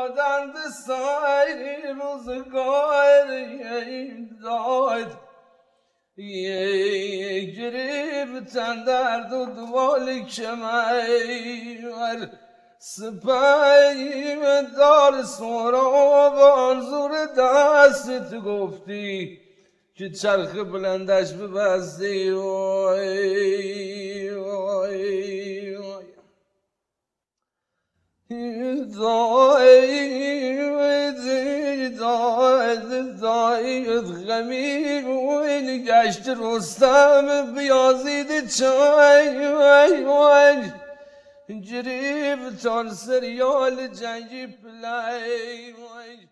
دادند سایر روزگار داد گرفتن در دو دوال کمر سپهیم دار سهراب زور دستت گفتی که چرخ بلندش ببستی وای وای وای دایت غمی وین گشت رستم بیازید چای وای وای گریفتان سریال جنگی پلی وای